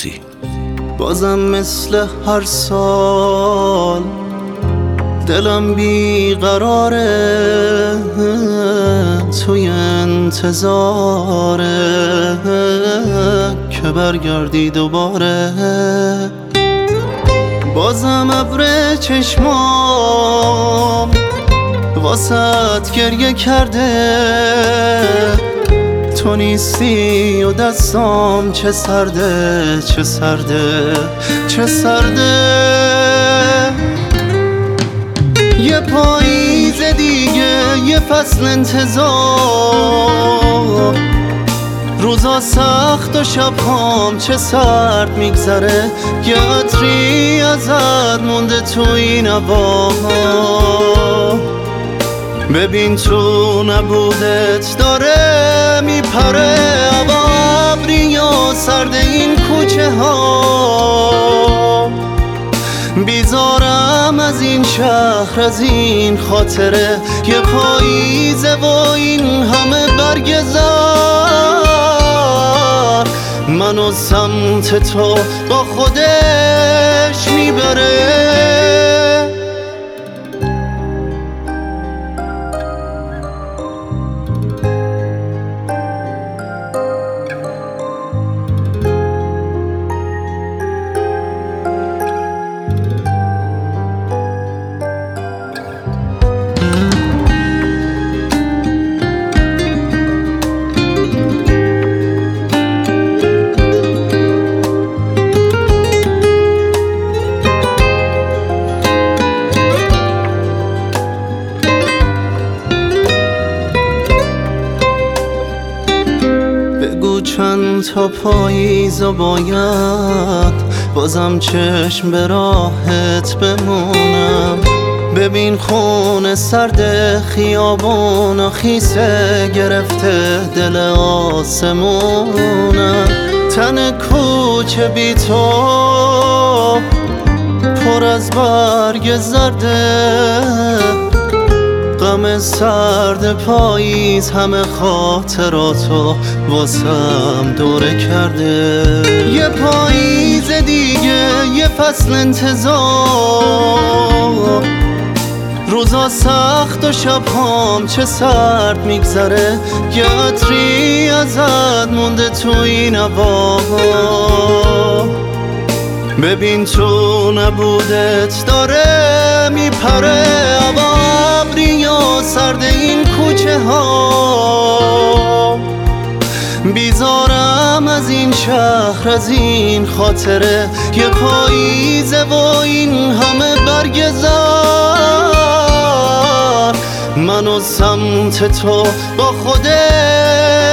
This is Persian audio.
بازم مثل هر سال دلم بیقراره، توی انتظاره که برگردی دوباره. بازم ابر چشمام واسط گریه کرده، تو نیستی و دستام چه سرده چه سرده چه سرده. یه پاییز دیگه، یه فصل انتظار، روزا سخت و شبهام چه سرد میگذره. یه عطری ازت مونده تو این هوا، ببین تو نبودت داره میپره هوا. ابری و سرد این کوچه ها، بیزارم از این شهر از این خاطره. یه پاییزه و این همه برگ زار، منو سمت تو با خودش میبره. بگو چند تا پاییز و باید بازم چشم به راحت بمونم. ببین خون سرد خیابون و خیسه گرفته دل آسمونم. تن کوچه بی تو پر از برگ زرده، غم سرد پاییز همه خاطراتو واسم دوره کرده. یه پاییز دیگه، یه فصل انتظار، روزا سخت و شبهام چه سرد میگذره. یه عطری ازت مونده تو این هوا، ببین تو نبودت داره میپره هوا. ابری و سرد این کوچه ها، بیزارم از این شهر از این خاطره. یه پاییزه و این همه برگ زار، منو سمت تو با خودت